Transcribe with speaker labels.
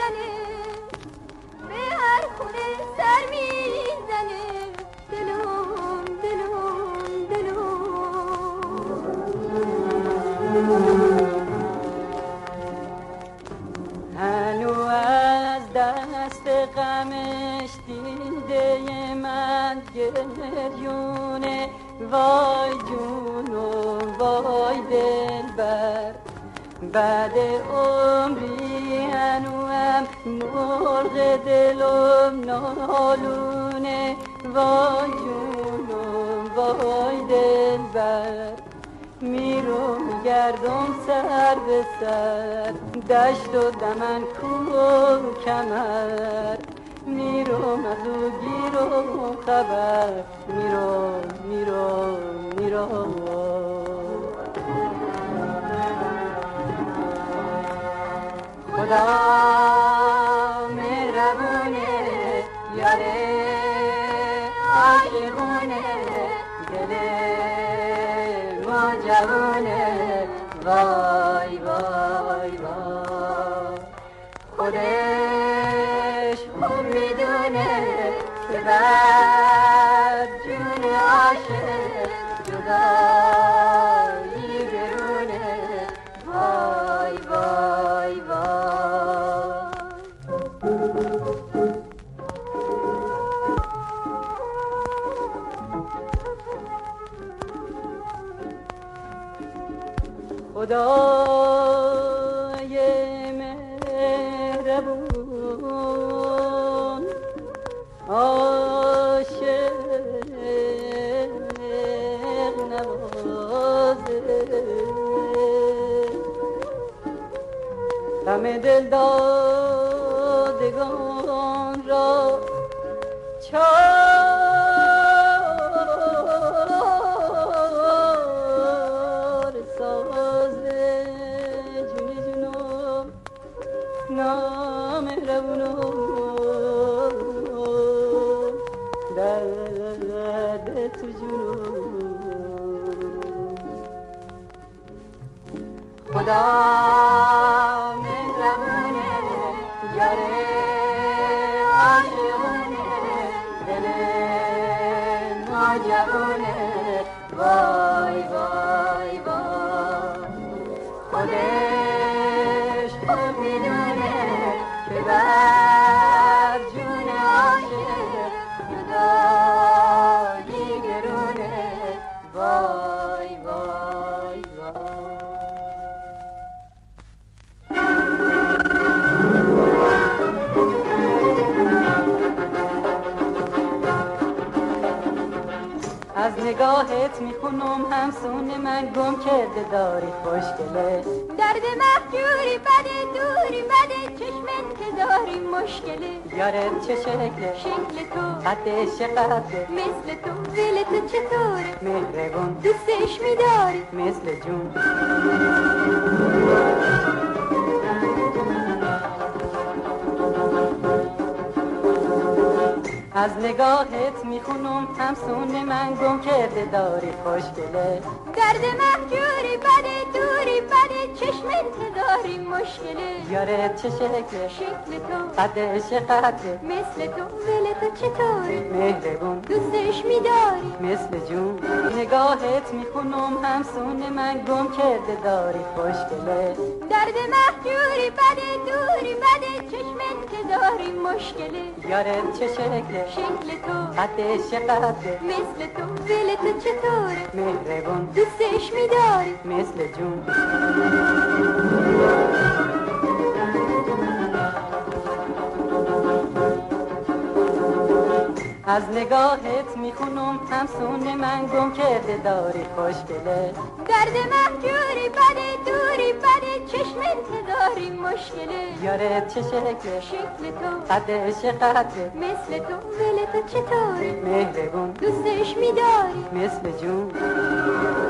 Speaker 1: میزنه، به هر خونه سر میزنه، دلم دلم دلم.
Speaker 2: هنو از دست غمش دیده من گریونه، وای جونم وای دلبر، بعد عمری هنوام مرغ دلم نالونه، وای جونم وای دلبر. میرم گردم سر به سر، دشت و دمن کوه و کمر، میرم از او گیرم خبر، میرم میرم میرم. خدا مهربونه یاره عاشقونه، دل ما جوونه، وای وای وای. خودش خوب میدونه که بر جون عاشق جدایی گرونه، وای وای وای. خدای مهربون عاشق نوازه، غم دل دادگان را چار سازه، جون جونم نامهربونم، درد تو جونم. خدا مهربونه یاره عاشقونه، دل ما جوونه، وای وای وای. خودش خوب میدونه که بر جون عاشق جدایی گرونه، وای وای وای. از نگاهت میخونم همسون من گم کرده داری خوشگله،
Speaker 1: درد مهجوری بده دوری بده، چشمت که داری مشکله،
Speaker 2: یارت چه شکله
Speaker 1: شکل تو
Speaker 2: قدش قده،
Speaker 1: مثل تو دل تو چطوره،
Speaker 2: مهربون
Speaker 1: دوستش میداری
Speaker 2: مثل جون. از نگاهت میخونم همسون من گم کرده داری خوشگله،
Speaker 1: درد مهجوری بده دوری بده، چشمت که داری مشکله،
Speaker 2: یارت چه شکله
Speaker 1: شکل تو
Speaker 2: قدش قده،
Speaker 1: مثل تو دل تو چطوره،
Speaker 2: مهربون
Speaker 1: دوستش میداری
Speaker 2: مثل جون. نگاهت میخونم همسون من گم کرده داری خوشگله،
Speaker 1: درد مهجوری بده دوری بده، چشمت که داری مشکله،
Speaker 2: یارت چه شکله
Speaker 1: شکل تو
Speaker 2: قدش قده،
Speaker 1: مثل تو دل تو چطوره،
Speaker 2: مهربون
Speaker 1: دوستش میداری
Speaker 2: مثل جون. از نگاهت میخونم همسون من گم کرده داری خوشگله،
Speaker 1: درد مهجوری بده دوری بده، چشمت که داری مشکله،
Speaker 2: یارت چه شکله
Speaker 1: شکل تو
Speaker 2: قدش قده،
Speaker 1: مثل تو دل تو چطوره،
Speaker 2: مهربون
Speaker 1: دوستش میداری
Speaker 2: مثل جون.